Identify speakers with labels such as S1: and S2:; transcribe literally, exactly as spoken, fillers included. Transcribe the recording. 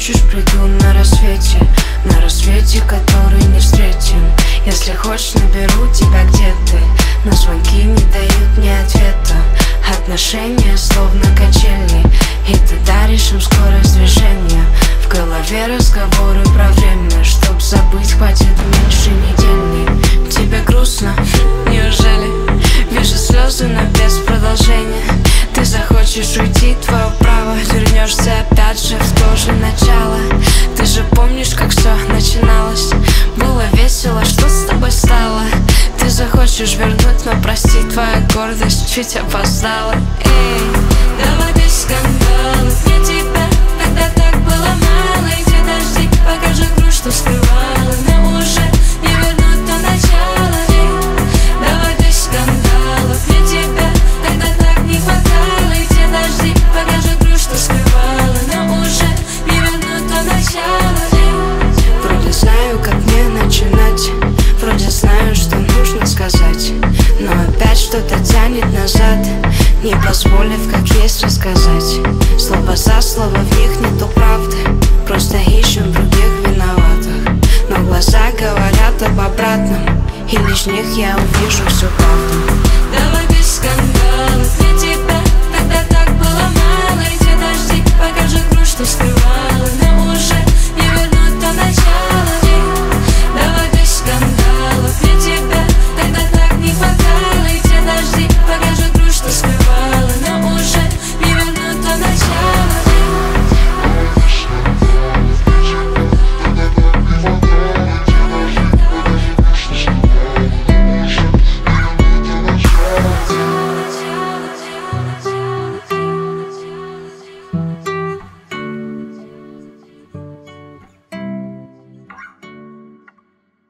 S1: захочешь, приду на рассвете, на рассвете, который не встретим. Если хочешь, наберу тебя, где ты. Но звонки не дают ни ответа. Отношения словно качели, и ты даришь им скорость движения. В голове разговоры про время, чтоб забыть, хватит меньше недельный. Тебе грустно? Неужели? Вижу слезы, но без продолжения. Ты захочешь уйти, твое право. Вернешься опять же в то же начало. Ты же помнишь, как все начиналось? Было весело, что с тобой стало? Ты захочешь вернуть, но прости, твоя гордость чуть опоздала. Эй, давай без скандалов. Мне тебя тогда так было мало. И где дожди, покажи грудь, что скрывала. Но уже не вернуть то начало. Эй, давай без скандалов. Мне тебя тогда так не хватало. И где дожди, покажи грудь, что скрывала. Но уже не вернуть то начало. Эй, вроде знаю, как мне начинать. Вроде знаю, что нужно сказать, но опять что-то тянет назад, не позволив как есть рассказать. Слово за слово, в них нету правды. Просто ищем других виноватых. Но глаза говорят об обратном, и лишь в них я увижу всю правду. Давай без скандалов. Мне тебя тогда так было мало. И где дожди, покажи грудь, что скрывала.